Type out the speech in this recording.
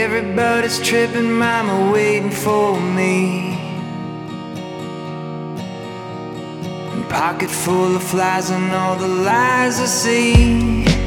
Everybody's tripping, mama waiting for me. Pocket full of flies and all the lies I see.